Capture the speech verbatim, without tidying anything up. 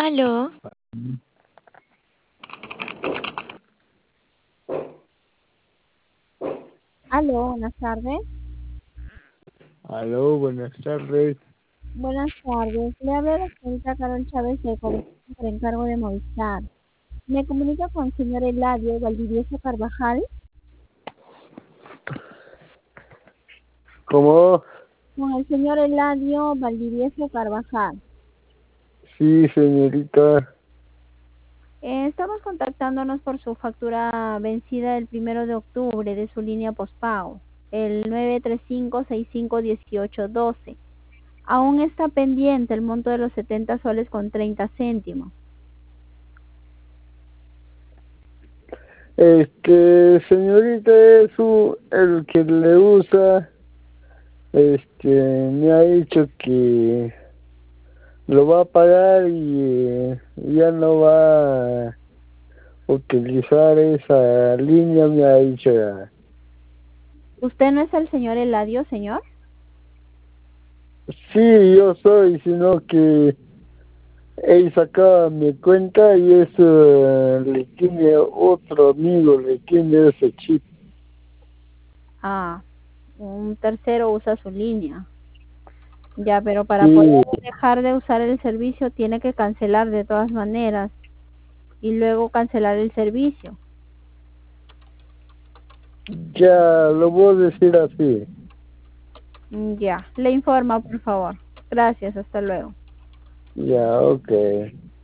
Aló, Aló, buenas tardes. Aló, buenas tardes. Buenas tardes. Le habla la señorita Carol Chávez de Comunicación por encargo de Movistar. Me comunico con el señor Eladio Valdivieso Carvajal. ¿Cómo? Con el señor Eladio Valdivieso Carvajal. Sí, señorita. Eh, estamos contactándonos por su factura vencida el primero de octubre de su línea postpago, el nueve tres cinco seis cinco uno ocho uno dos. Aún está pendiente el monto de los setenta soles con treinta céntimos. Este, señorita, es un- el que le usa, este, me ha dicho que lo va a pagar y eh, ya no va a utilizar esa línea, me ha dicho. ¿Usted no es el señor Eladio, señor? Sí, yo soy, sino que él sacaba mi cuenta y eso le tiene otro amigo, le tiene ese chip. Ah, un tercero usa su línea. Ya, pero para poder Sí, dejar de usar el servicio tiene que cancelar de todas maneras y luego cancelar el servicio. ya lo voy a decir así. Mm, Ya, le informa, por favor. Gracias, hasta luego. Ya, ok.